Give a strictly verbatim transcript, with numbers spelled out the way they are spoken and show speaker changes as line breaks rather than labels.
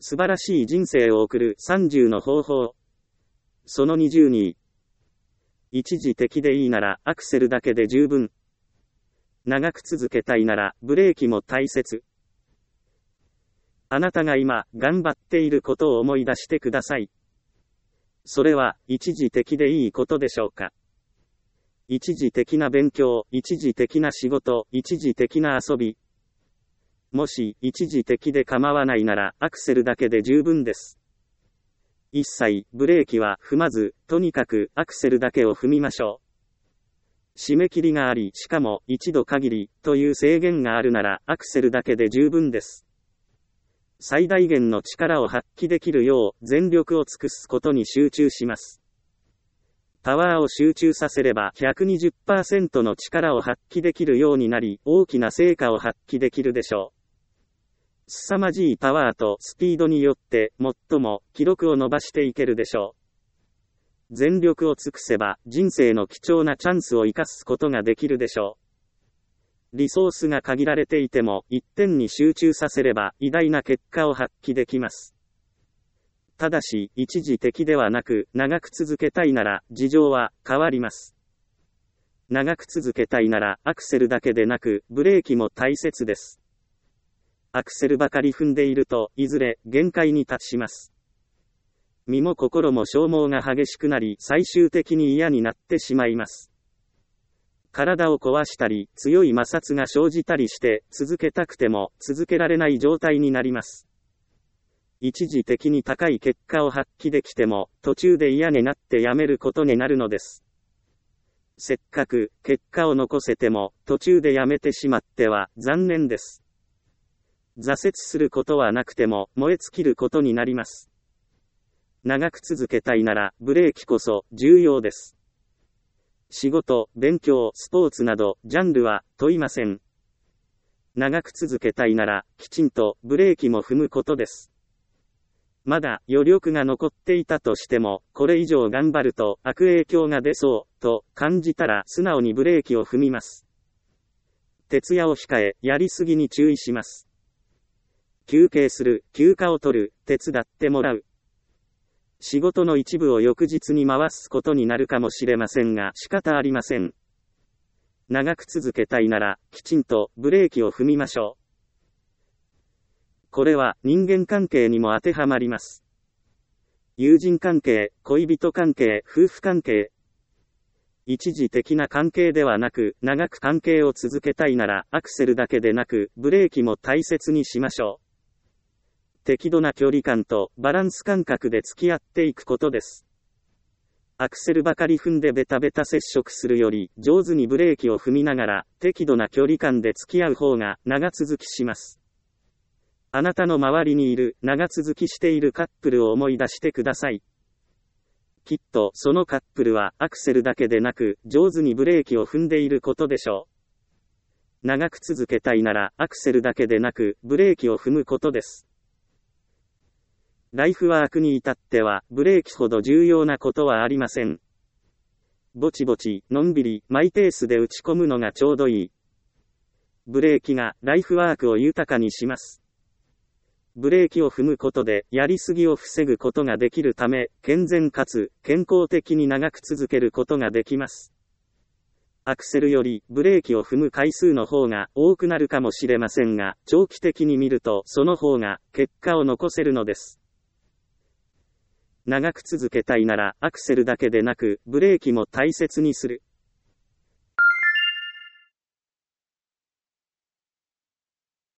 素晴らしい人生を送るさんじゅうの方法。そのにじゅうに。一時的でいいならアクセルだけで十分。長く続けたいならブレーキも大切。あなたが今頑張っていることを思い出してください。それは一時的でいいことでしょうか。一時的な勉強、一時的な仕事、一時的な遊び。もし一時的で構わないならアクセルだけで十分です。一切ブレーキは踏まず、とにかくアクセルだけを踏みましょう。締め切りがあり、しかも一度限りという制限があるならアクセルだけで十分です。最大限の力を発揮できるよう全力を尽くすことに集中します。パワーを集中させれば ひゃくにじゅっパーセント の力を発揮できるようになり、大きな成果を発揮できるでしょう。凄まじいパワーとスピードによって最も記録を伸ばしていけるでしょう。全力を尽くせば人生の貴重なチャンスを生かすことができるでしょう。リソースが限られていても一点に集中させれば偉大な結果を発揮できます。ただし一時的ではなく長く続けたいなら事情は変わります。長く続けたいならアクセルだけでなくブレーキも大切です。アクセルばかり踏んでいるといずれ限界に達します。身も心も消耗が激しくなり最終的に嫌になってしまいます。体を壊したり強い摩擦が生じたりして続けたくても続けられない状態になります。一時的に高い結果を発揮できても途中で嫌になってやめることになるのです。せっかく結果を残せても途中でやめてしまっては残念です。挫折することはなくても燃え尽きることになります。長く続けたいならブレーキこそ重要です。仕事、勉強、スポーツなどジャンルは問いません。長く続けたいならきちんとブレーキも踏むことです。まだ余力が残っていたとしても、これ以上頑張ると悪影響が出そうと感じたら素直にブレーキを踏みます。徹夜を控え、やりすぎに注意します。休憩する、休暇を取る、手伝ってもらう。仕事の一部を翌日に回すことになるかもしれませんが仕方ありません。長く続けたいなら、きちんとブレーキを踏みましょう。これは人間関係にも当てはまります。友人関係、恋人関係、夫婦関係。一時的な関係ではなく、長く関係を続けたいなら、アクセルだけでなく、ブレーキも大切にしましょう。適度な距離感とバランス感覚で付き合っていくことです。アクセルばかり踏んでベタベタ接触するより、上手にブレーキを踏みながら、適度な距離感で付き合う方が長続きします。あなたの周りにいる長続きしているカップルを思い出してください。きっとそのカップルはアクセルだけでなく上手にブレーキを踏んでいることでしょう。長く続けたいならアクセルだけでなくブレーキを踏むことです。ライフワークに至ってはブレーキほど重要なことはありません。ぼちぼち、のんびり、マイペースで打ち込むのがちょうどいい。ブレーキがライフワークを豊かにします。ブレーキを踏むことでやりすぎを防ぐことができるため、健全かつ健康的に長く続けることができます。アクセルよりブレーキを踏む回数の方が多くなるかもしれませんが、長期的に見るとその方が結果を残せるのです。長く続けたいならアクセルだけでなくブレーキも大切にする。